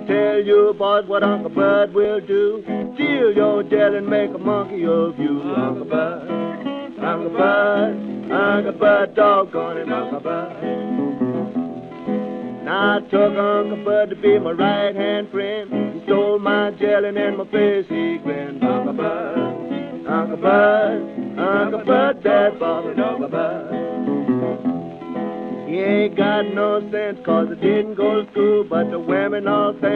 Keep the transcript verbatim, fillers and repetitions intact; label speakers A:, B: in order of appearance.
A: tell you, boys, what Uncle Bud will do. Steal your jelly and make a monkey of you. Uncle Bud, Uncle Bud, Uncle Bud, doggone him, Uncle Bud. Now I took Uncle Bud to be my right-hand friend. He stole my jelly and in my face he grinned. Uncle Bud, Uncle Bud, Uncle Bud, that bothered Uncle Bud. He ain't got no sense 'cause I didn't go to school, but the women all think